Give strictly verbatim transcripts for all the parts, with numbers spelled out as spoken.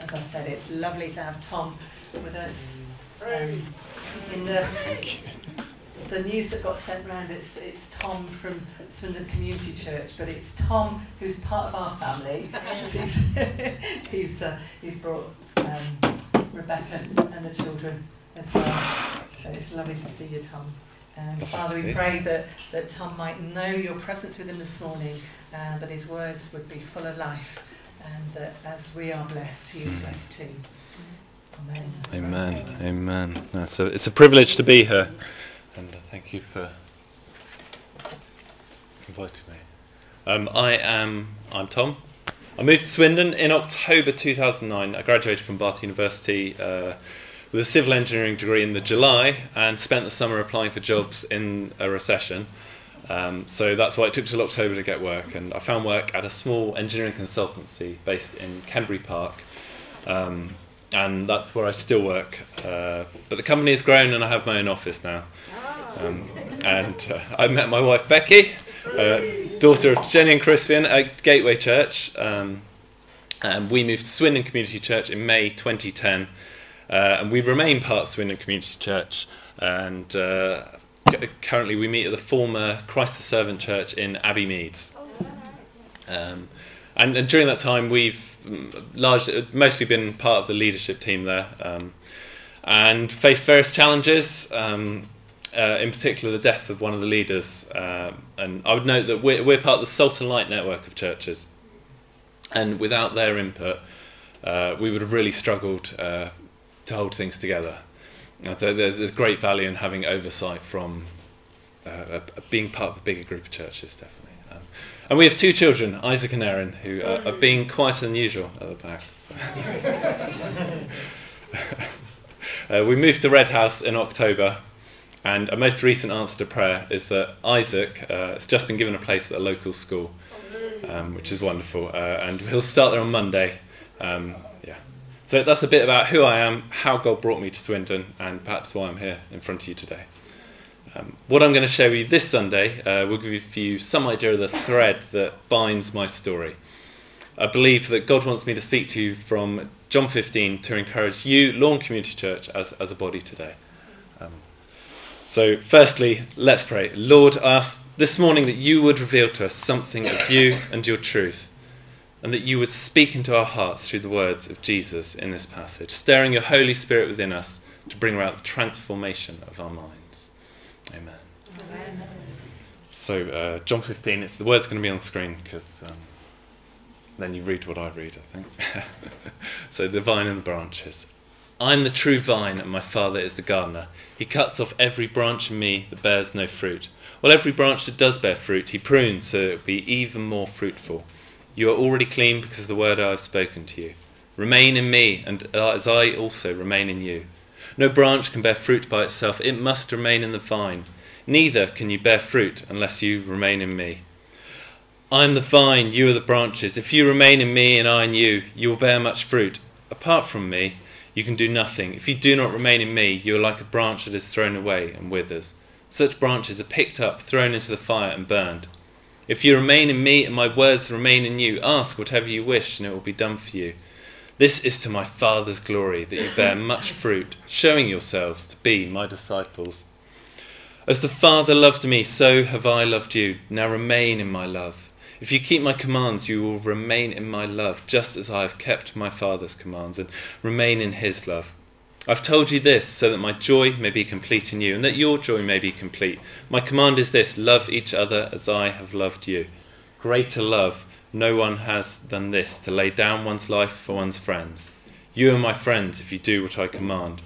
as I said, it's lovely to have Tom with us. Um, in the, the news that got sent round, it's, it's Tom from Swindon Community Church, but it's Tom who's part of our family. he's he's, uh, he's brought um, Rebecca and the children as well. So it's lovely to see you, Tom. And Father, we pray that, that Tom might know your presence with him this morning, uh, that his words would be full of life, and that as we are blessed, he is blessed too. Amen. Amen. Amen. No, so it's a privilege to be here, and uh, thank you for inviting me. Um, I am. I'm Tom. I moved to Swindon in October two thousand nine. I graduated from Bath University uh, with a civil engineering degree in the July, and spent the summer applying for jobs in a recession. Um, so that's why it took till October to get work, and I found work at a small engineering consultancy based in Kenbury Park. Um, and that's where I still work. Uh, but the company has grown and I have my own office now. Um, and uh, I met my wife Becky, uh, daughter of Jenny and Crispian at Gateway Church. Um, and we moved to Swindon Community Church in May twenty ten. Uh, and we remain part of Swindon Community Church. And uh, currently we meet at the former Christ the Servant Church in Abbey Meads. Um, and, and during that time we've largely, mostly been part of the leadership team there, um, and faced various challenges, um, uh, in particular the death of one of the leaders. Um, and I would note that we're, we're part of the Salt and Light network of churches, and without their input uh, we would have really struggled uh, to hold things together. And so there's, there's great value in having oversight from uh, being part of a bigger group of churches, definitely. Um, and we have two children, Isaac and Erin, who uh, are being quite unusual at the back. So. uh, we moved to Red House in October, and a most recent answer to prayer is that Isaac uh, has just been given a place at a local school, um, which is wonderful, uh, and he'll start there on Monday. Um, yeah. So that's a bit about who I am, how God brought me to Swindon, and perhaps why I'm here in front of you today. Um, what I'm going to show you this Sunday uh, will give you some idea of the thread that binds my story. I believe that God wants me to speak to you from John fifteen to encourage you, Lawn Community Church, as, as a body today. Um, so firstly, let's pray. Lord, I ask this morning that you would reveal to us something of you and your truth, and that you would speak into our hearts through the words of Jesus in this passage, stirring your Holy Spirit within us to bring about the transformation of our minds. Amen. Amen. So uh, John fifteen, it's the word's going to be on screen because um, then you read what I read, I think. So the vine and the branches. I'm the true vine and my Father is the gardener. He cuts off every branch in me that bears no fruit, while every branch that does bear fruit he prunes so it will be even more fruitful. You are already clean because of the word I have spoken to you. Remain in me, and as I also remain in you. No branch can bear fruit by itself, it must remain in the vine. Neither can you bear fruit unless you remain in me. I am the vine, you are the branches. If you remain in me and I in you, you will bear much fruit. Apart from me, you can do nothing. If you do not remain in me, you are like a branch that is thrown away and withers. Such branches are picked up, thrown into the fire and burned. If you remain in me and my words remain in you, ask whatever you wish and it will be done for you. This is to my Father's glory, that you bear much fruit, showing yourselves to be my disciples. As the Father loved me, so have I loved you. Now remain in my love. If you keep my commands, you will remain in my love, just as I have kept my Father's commands and remain in his love. I've told you this, so that my joy may be complete in you, and that your joy may be complete. My command is this, love each other as I have loved you. Greater love no one has than this, to lay down one's life for one's friends. You are my friends if you do what I command.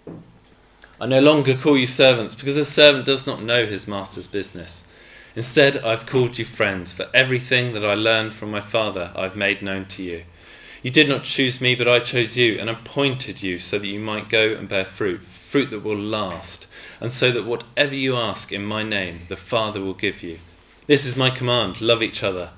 I no longer call you servants, because a servant does not know his master's business. Instead, I've called you friends, for everything that I learned from my Father I've made known to you. You did not choose me, but I chose you, and appointed you so that you might go and bear fruit, fruit that will last, and so that whatever you ask in my name, the Father will give you. This is my command, love each other.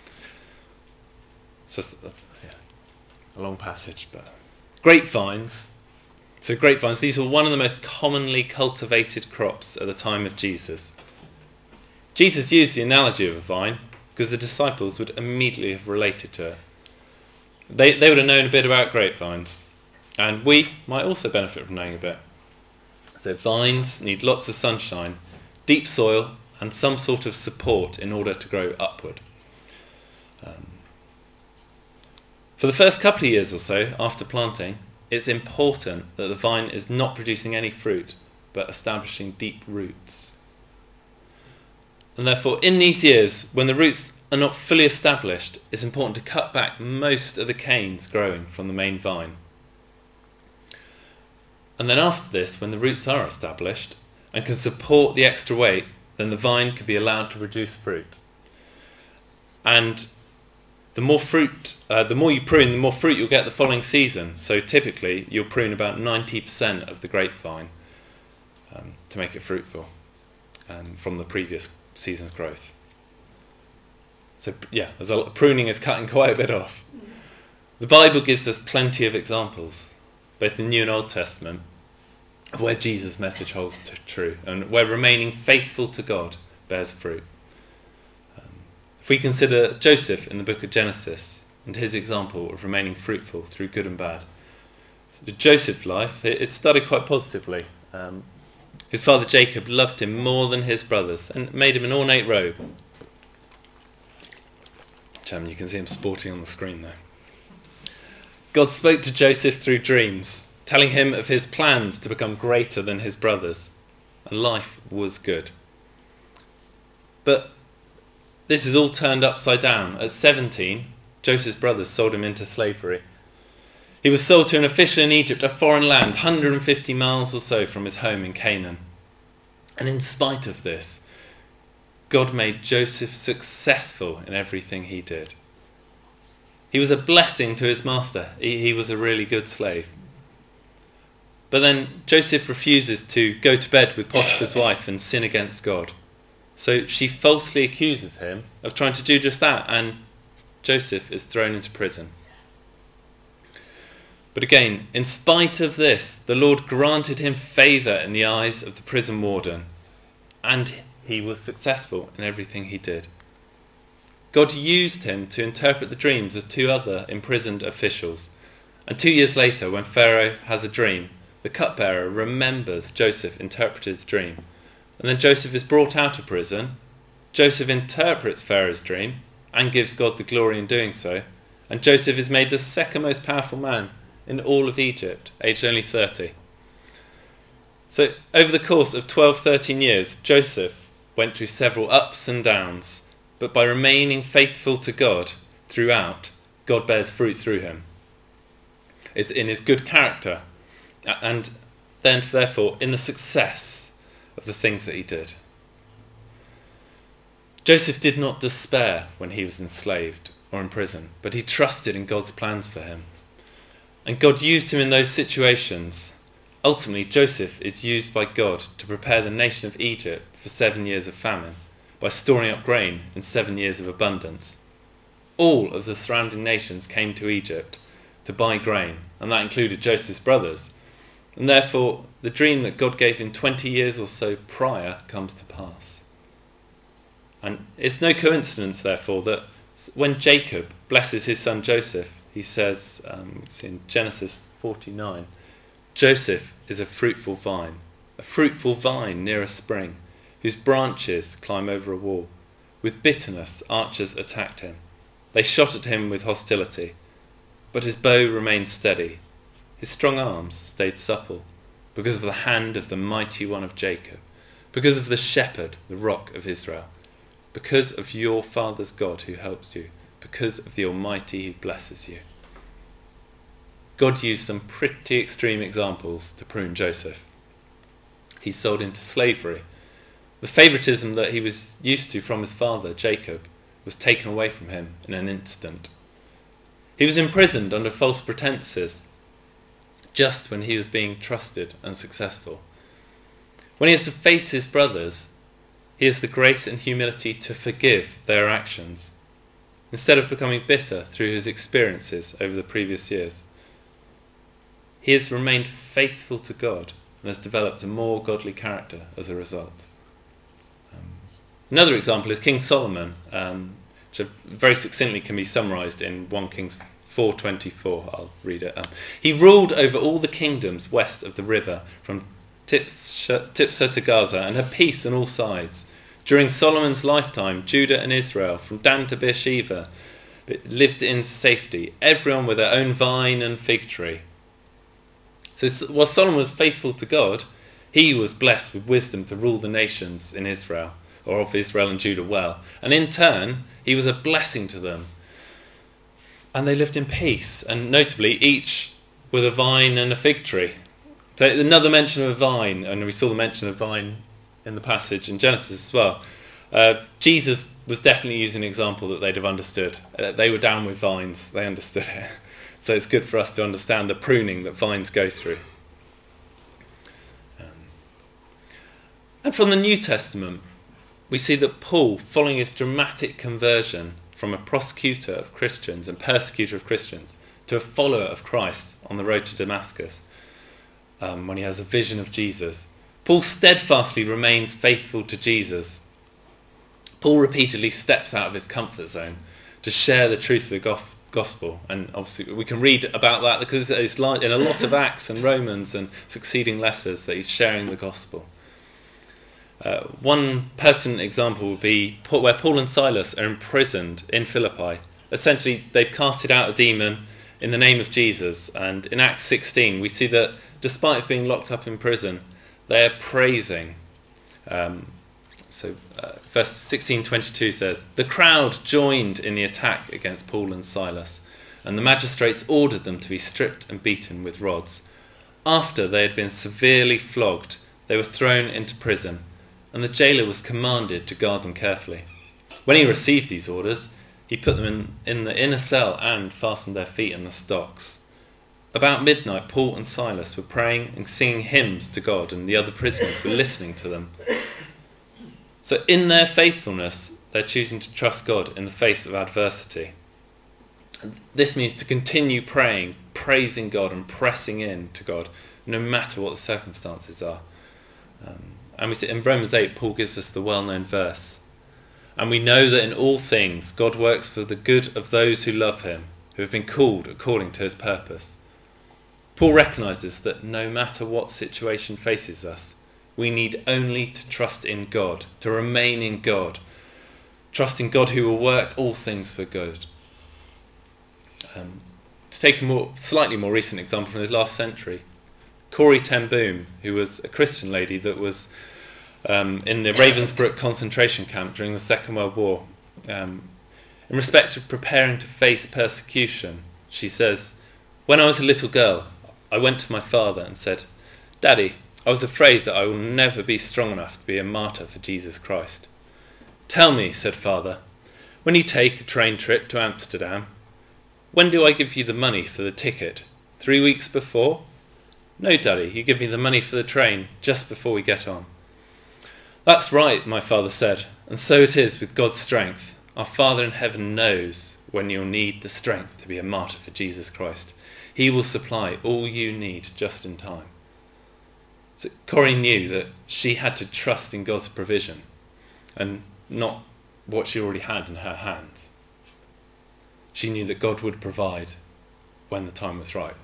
So, yeah, a long passage, but grapevines. So grapevines, these were one of the most commonly cultivated crops at the time of Jesus. Jesus used the analogy of a vine because the disciples would immediately have related to it. They, they would have known a bit about grapevines, and we might also benefit from knowing a bit. So vines need lots of sunshine, deep soil, and some sort of support in order to grow upward. Um, for the first couple of years or so after planting, it's important that the vine is not producing any fruit, but establishing deep roots. And therefore, in these years, when the roots are not fully established, it's important to cut back most of the canes growing from the main vine. And then after this, when the roots are established and can support the extra weight, then the vine can be allowed to produce fruit. And the more fruit, uh, the more you prune, the more fruit you'll get the following season. So typically, you'll prune about ninety percent of the grapevine um, to make it fruitful um, from the previous season's growth. So yeah, there's a lot, pruning is cutting quite a bit off. The Bible gives us plenty of examples, both in the New and Old Testament, of where Jesus' message holds t- true and where remaining faithful to God bears fruit. Um, if we consider Joseph in the book of Genesis and his example of remaining fruitful through good and bad, so Joseph's life, it, it started quite positively. Um, his father Jacob loved him more than his brothers and made him an ornate robe. Um, you can see him sporting on the screen there. God spoke to Joseph through dreams, telling him of his plans to become greater than his brothers, and life was good. But this is all turned upside down. At seventeen, Joseph's brothers sold him into slavery. He was sold to an official in Egypt, a foreign land, one hundred fifty miles or so from his home in Canaan. And in spite of this, God made Joseph successful in everything he did. He was a blessing to his master. He, he was a really good slave. But then Joseph refuses to go to bed with Potiphar's wife and sin against God. So she falsely accuses him of trying to do just that, and Joseph is thrown into prison. But again, in spite of this, the Lord granted him favour in the eyes of the prison warden, and he was successful in everything he did. God used him to interpret the dreams of two other imprisoned officials. And two years later, when Pharaoh has a dream, the cupbearer remembers Joseph interpreted his dream. And then Joseph is brought out of prison. Joseph interprets Pharaoh's dream and gives God the glory in doing so. And Joseph is made the second most powerful man in all of Egypt, aged only thirty. So over the course of twelve, thirteen years, Joseph went through several ups and downs, but by remaining faithful to God throughout, God bears fruit through him. It's in his good character, and then therefore in the success of the things that he did. Joseph did not despair when he was enslaved or in prison, but he trusted in God's plans for him. And God used him in those situations. Ultimately, Joseph is used by God to prepare the nation of Egypt for seven years of famine by storing up grain in seven years of abundance. All of the surrounding nations came to Egypt to buy grain, and that included Joseph's brothers. And therefore, the dream that God gave him twenty years or so prior comes to pass. And it's no coincidence, therefore, that when Jacob blesses his son Joseph, he says, um, it's in Genesis forty-nine, Joseph is a fruitful vine, a fruitful vine near a spring, whose branches climb over a wall. With bitterness archers attacked him. They shot at him with hostility, but his bow remained steady. His strong arms stayed supple, because of the hand of the mighty one of Jacob, because of the shepherd, the rock of Israel, because of your father's God who helps you, because of the Almighty who blesses you. God used some pretty extreme examples to prune Joseph. He's sold into slavery. The favoritism that he was used to from his father, Jacob, was taken away from him in an instant. He was imprisoned under false pretenses, just when he was being trusted and successful. When he has to face his brothers, he has the grace and humility to forgive their actions, instead of becoming bitter through his experiences over the previous years. He has remained faithful to God and has developed a more godly character as a result. Um, Another example is King Solomon, um, which very succinctly can be summarised in First Kings four twenty-four, I'll read it. Um, he ruled over all the kingdoms west of the river, from Tipsah to Gaza, and had peace on all sides. During Solomon's lifetime, Judah and Israel, from Dan to Beersheba, lived in safety, everyone with their own vine and fig tree. So while Solomon was faithful to God, he was blessed with wisdom to rule the nations in Israel, or of Israel and Judah well. And in turn, he was a blessing to them. And they lived in peace, and notably, each with a vine and a fig tree. So another mention of a vine, and we saw the mention of vine in the passage in Genesis as well. Uh, Jesus was definitely using an example that they'd have understood. Uh, they were down with vines, they understood it. So it's good for us to understand the pruning that vines go through. Um, and from the New Testament, we see that Paul, following his dramatic conversion from a prosecutor of Christians and persecutor of Christians to a follower of Christ on the road to Damascus, um, when he has a vision of Jesus, Paul steadfastly remains faithful to Jesus. Paul repeatedly steps out of his comfort zone to share the truth of the gospel, and obviously we can read about that because it's like in a lot of Acts and Romans and succeeding letters that he's sharing the gospel. Uh, one pertinent example would be where Paul and Silas are imprisoned in Philippi. Essentially, they've casted out a demon in the name of Jesus, and in Acts sixteen we see that despite being locked up in prison, they are praising. Um, so uh, verse sixteen twenty-two says, "The crowd joined in the attack against Paul and Silas, and the magistrates ordered them to be stripped and beaten with rods. After they had been severely flogged, they were thrown into prison, and the jailer was commanded to guard them carefully. When he received these orders, he put them in, in the inner cell and fastened their feet in the stocks. About midnight, Paul and Silas were praying and singing hymns to God, and the other prisoners were listening to them." So in their faithfulness, they're choosing to trust God in the face of adversity. And this means to continue praying, praising God and pressing in to God, no matter what the circumstances are. Um, and we see in Romans eight, Paul gives us the well-known verse. "And we know that in all things God works for the good of those who love him, who have been called according to his purpose." Paul recognises that no matter what situation faces us, we need only to trust in God, to remain in God, trust in God who will work all things for good. Um, to take a more, slightly more recent example from the last century, Corrie ten Boom, who was a Christian lady that was um, in the Ravensbrück concentration camp during the Second World War. Um, in respect of preparing to face persecution, she says, "When I was a little girl, I went to my father and said, 'Daddy, I was afraid that I will never be strong enough to be a martyr for Jesus Christ.' 'Tell me,' said father, 'when you take a train trip to Amsterdam, when do I give you the money for the ticket? Three weeks before?' 'No, Daddy, you give me the money for the train just before we get on.' 'That's right,' my father said, 'and so it is with God's strength. Our Father in heaven knows when you'll need the strength to be a martyr for Jesus Christ. He will supply all you need just in time.'" So Corrie knew that she had to trust in God's provision and not what she already had in her hands. She knew that God would provide when the time was right.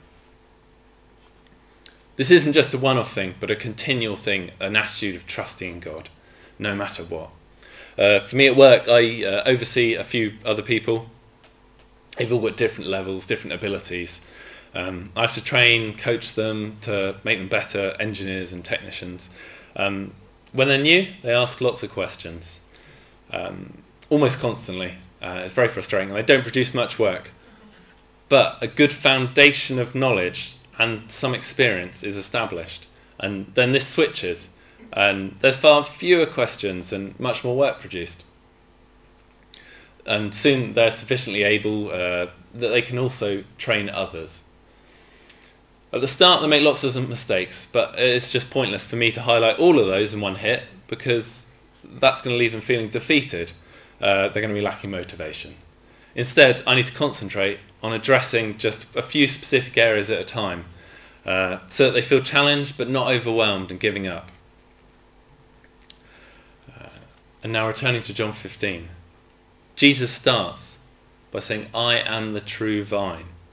This isn't just a one-off thing, but a continual thing, an attitude of trusting in God, no matter what. Uh, for me at work, I uh, oversee a few other people. They've all got different levels, different abilities. Um, I have to train, coach them to make them better engineers and technicians. Um, when they're new, they ask lots of questions, um, almost constantly. Uh, it's very frustrating, and they don't produce much work. But a good foundation of knowledge and some experience is established, and then this switches, and there's far fewer questions and much more work produced. And soon they're sufficiently able uh, that they can also train others. At the start they make lots of mistakes, but it's just pointless for me to highlight all of those in one hit, because that's going to leave them feeling defeated. Uh, they're going to be lacking motivation. Instead, I need to concentrate on addressing just a few specific areas at a time, uh, so that they feel challenged but not overwhelmed and giving up. Uh, and now returning to John fifteen. Jesus starts by saying, "I am the true vine,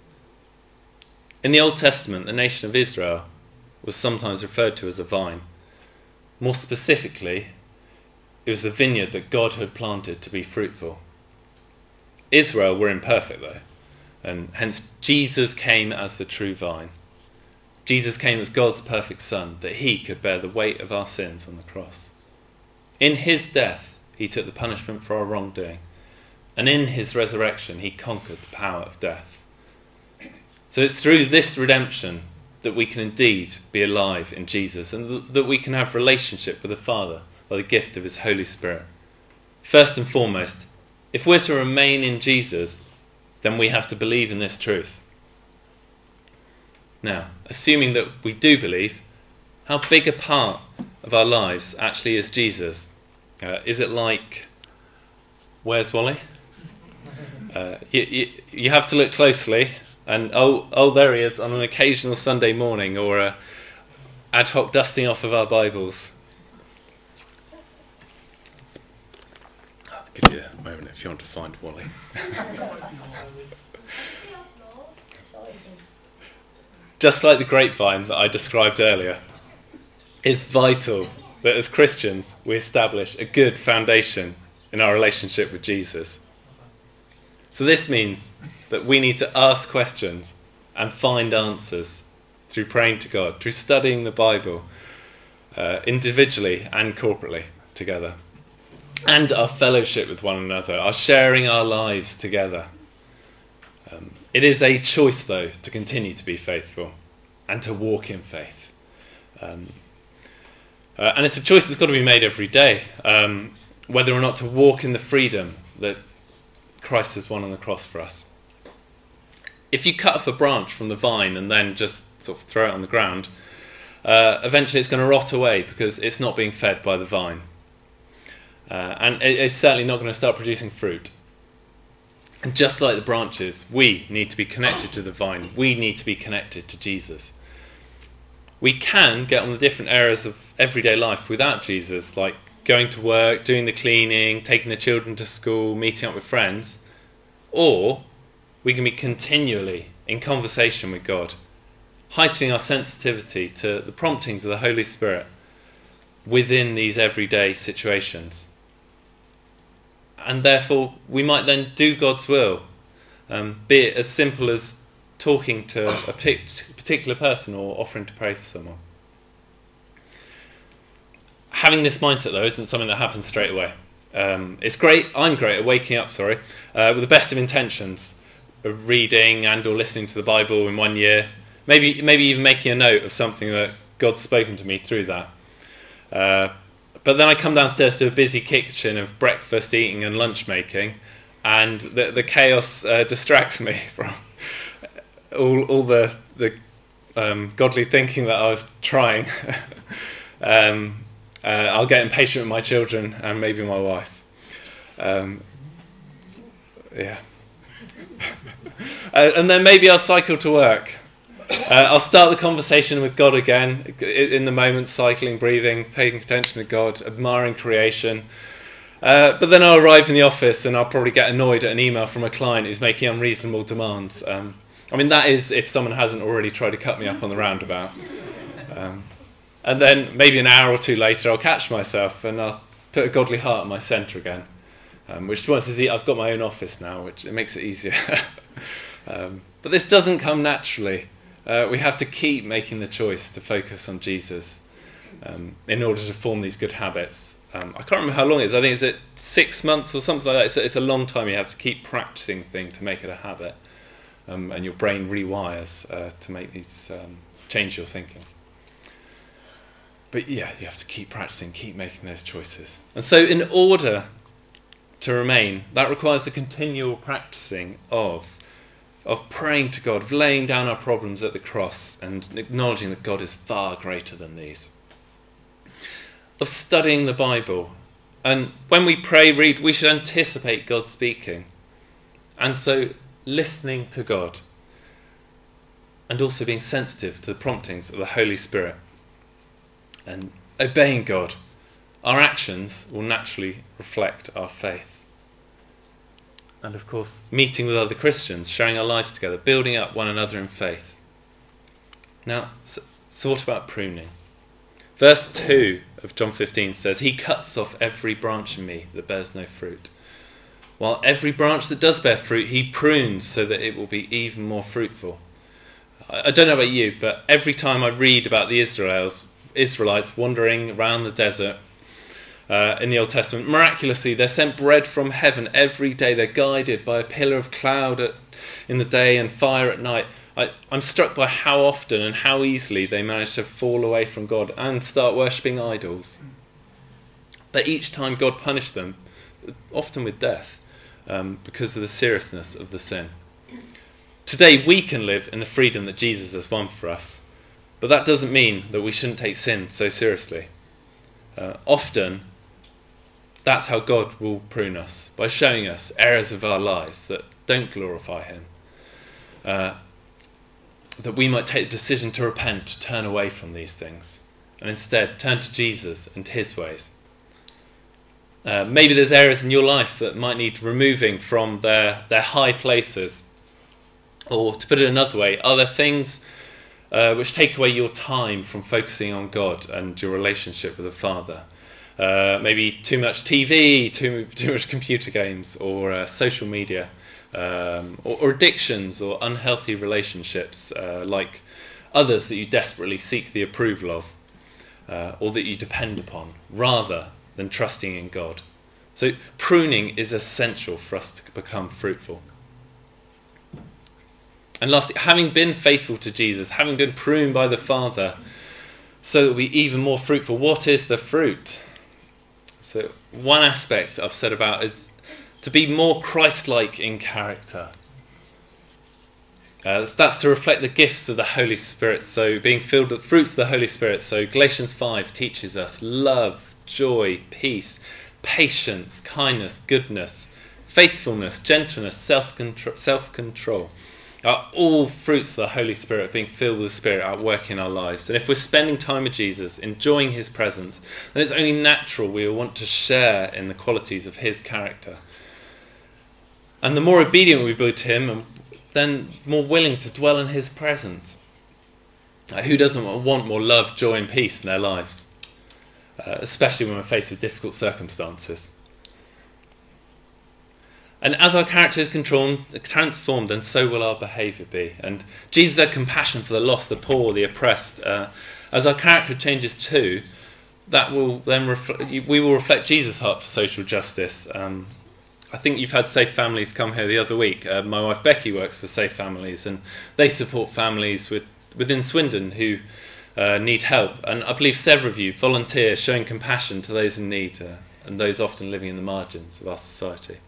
In the Old Testament, the nation of Israel was sometimes referred to as a vine. More specifically, it was the vineyard that God had planted to be fruitful. Israel were imperfect though, and hence Jesus came as the true vine. Jesus came as God's perfect Son, that he could bear the weight of our sins on the cross. In his death, he took the punishment for our wrongdoing, and in his resurrection, he conquered the power of death. So it's through this redemption that we can indeed be alive in Jesus, and that we can have relationship with the Father by the gift of his Holy Spirit. First and foremost, if we're to remain in Jesus, then we have to believe in this truth. Now, assuming that we do believe, how big a part of our lives actually is Jesus? Uh, is it like, where's Wally? Uh, you, you, you have to look closely, and oh, oh, there he is on an occasional Sunday morning, or a ad hoc dusting off of our Bibles. I'll give you a moment if you want to find Wally. Just like the grapevine that I described earlier, it's vital that as Christians we establish a good foundation in our relationship with Jesus. So this means that we need to ask questions and find answers through praying to God, through studying the Bible, uh, individually and corporately together, and our fellowship with one another, our sharing our lives together. Um, it is a choice, though, to continue to be faithful and to walk in faith. Um, uh, and it's a choice that's got to be made every day, um, whether or not to walk in the freedom that Christ has won on the cross for us. If you cut off a branch from the vine and then just sort of throw it on the ground, uh, eventually it's going to rot away because it's not being fed by the vine. Uh, and it, it's certainly not going to start producing fruit. And just like the branches, we need to be connected to the vine. We need to be connected to Jesus. We can get on the different areas of everyday life without Jesus, like going to work, doing the cleaning, taking the children to school, meeting up with friends. Or we can be continually in conversation with God, heightening our sensitivity to the promptings of the Holy Spirit within these everyday situations. And therefore, we might then do God's will, um, be it as simple as talking to a particular person or offering to pray for someone. Having this mindset, though, isn't something that happens straight away. Um, it's great, I'm great at waking up, sorry, uh, with the best of intentions, of reading and or listening to the Bible in one year, maybe maybe even making a note of something that God's spoken to me through that. Uh, But then I come downstairs to a busy kitchen of breakfast eating and lunch making, and the, the chaos uh, distracts me from all, all the, the um, godly thinking that I was trying. um, uh, I'll get impatient with my children and maybe my wife. Um, yeah. uh, and then maybe I'll cycle to work. Uh, I'll start the conversation with God again, in the moment, cycling, breathing, paying attention to God, admiring creation. Uh, but then I'll arrive in the office and I'll probably get annoyed at an email from a client who's making unreasonable demands. Um, I mean, that is if someone hasn't already tried to cut me up on the roundabout. Um, and then maybe an hour or two later I'll catch myself and I'll put a godly heart in my centre again. Um, which to be honest is, I've got my own office now, which it makes it easier. um, but this doesn't come naturally. Uh, we have to keep making the choice to focus on Jesus um, in order to form these good habits. Um, I can't remember how long it is. I think it's at six months or something like that. It's a, it's a long time. You have to keep practicing things to make it a habit, um, and your brain rewires uh, to make these um, change your thinking. But yeah, you have to keep practicing, keep making those choices. And so, in order to remain, that requires the continual practicing of. of praying to God, of laying down our problems at the cross and acknowledging that God is far greater than these. Of studying the Bible. And when we pray, read, we should anticipate God speaking. And so listening to God. And also being sensitive to the promptings of the Holy Spirit. And obeying God. Our actions will naturally reflect our faith. And of course, meeting with other Christians, sharing our lives together, building up one another in faith. Now, so, so what about pruning? Verse two of John fifteen says, he cuts off every branch in me that bears no fruit, while every branch that does bear fruit he prunes so that it will be even more fruitful. I, I don't know about you, but every time I read about the Israels, Israelites wandering around the desert uh, in the Old Testament, miraculously they're sent bread from heaven every day. They're guided by a pillar of cloud at, in the day and fire at night. I, I'm struck by how often and how easily they manage to fall away from God and start worshipping idols. But each time God punished them, often with death, um, because of the seriousness of the sin. Today we can live in the freedom that Jesus has won for us, but that doesn't mean that we shouldn't take sin so seriously. Uh, often, that's how God will prune us, by showing us areas of our lives that don't glorify him. Uh, that we might take the decision to repent, to turn away from these things, and instead turn to Jesus and his ways. Uh, maybe there's areas in your life that might need removing from their, their high places. Or to put it another way, are there things uh, which take away your time from focusing on God and your relationship with the Father? Uh, maybe too much T V, too, too much computer games, or uh, social media. Um, or, or addictions or unhealthy relationships, uh, like others that you desperately seek the approval of, uh, or that you depend upon, rather than trusting in God. So pruning is essential for us to become fruitful. And lastly, having been faithful to Jesus, having been pruned by the Father, so that we're even more fruitful, what is the fruit? So one aspect I've said about is to be more Christ-like in character. Uh, that's to reflect the gifts of the Holy Spirit, so being filled with fruits of the Holy Spirit. So Galatians five teaches us love, joy, peace, patience, kindness, goodness, faithfulness, gentleness, self-control, self-control are all fruits of the Holy Spirit, being filled with the Spirit at work in our lives. And if we're spending time with Jesus, enjoying his presence, then it's only natural we will want to share in the qualities of his character. And the more obedient we be to him, then more willing to dwell in his presence. Uh, who doesn't want more love, joy and peace in their lives? Uh, especially when we're faced with difficult circumstances. And as our character is transformed, then so will our behaviour be. And Jesus had compassion for the lost, the poor, the oppressed. Uh, as our character changes too, that will then refl- we will reflect Jesus' heart for social justice. Um, I think you've had Safe Families come here the other week. Uh, my wife Becky works for Safe Families, and they support families with, within Swindon who uh, need help. And I believe several of you volunteer showing compassion to those in need uh, and those often living in the margins of our society.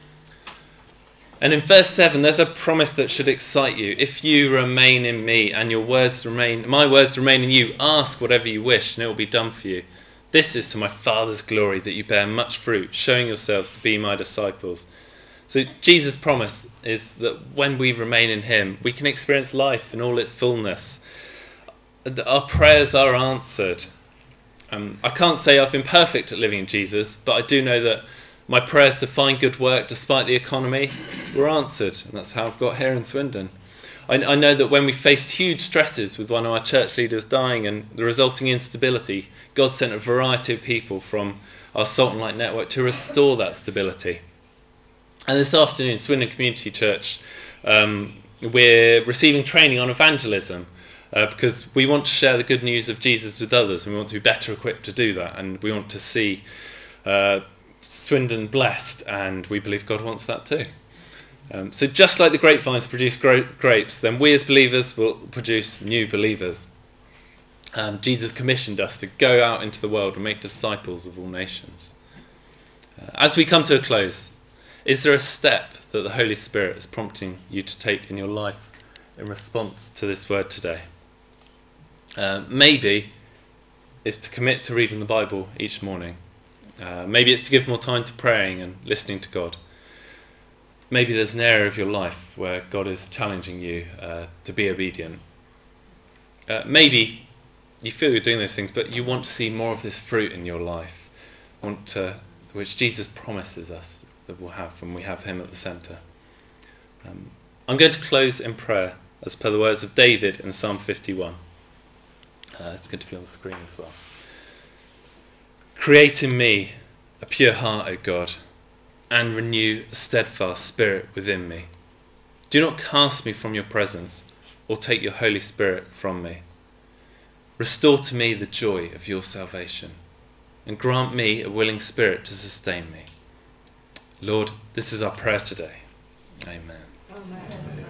And in verse seven, there's a promise that should excite you. If you remain in me and your words remain, my words remain in you, ask whatever you wish and it will be done for you. This is to my Father's glory, that you bear much fruit, showing yourselves to be my disciples. So Jesus' promise is that when we remain in him, we can experience life in all its fullness. Our prayers are answered. Um, I can't say I've been perfect at living in Jesus, but I do know that my prayers to find good work despite the economy were answered, and that's how I've got here in Swindon. I, I know that when we faced huge stresses with one of our church leaders dying and the resulting instability, God sent a variety of people from our Salt and Light network to restore that stability. And this afternoon, Swindon Community Church, um, we're receiving training on evangelism uh, because we want to share the good news of Jesus with others, and we want to be better equipped to do that, and we want to see uh, Swindon blessed, and we believe God wants that too. Um, so just like the grapevines produce gra- grapes, then we as believers will produce new believers. Um, Jesus commissioned us to go out into the world and make disciples of all nations. Uh, as we come to a close, is there a step that the Holy Spirit is prompting you to take in your life in response to this word today? Uh, maybe it's to commit to reading the Bible each morning. Uh, maybe it's to give more time to praying and listening to God. Maybe there's an area of your life where God is challenging you uh, to be obedient. Uh, maybe you feel you're doing those things, but you want to see more of this fruit in your life, want to, which Jesus promises us that we'll have when we have him at the centre. Um, I'm going to close in prayer as per the words of David in Psalm fifty-one. Uh, it's going to be on the screen as well. Create in me a pure heart, O God, and renew a steadfast spirit within me. Do not cast me from your presence, or take your Holy Spirit from me. Restore to me the joy of your salvation, and grant me a willing spirit to sustain me. Lord, this is our prayer today. Amen. Amen.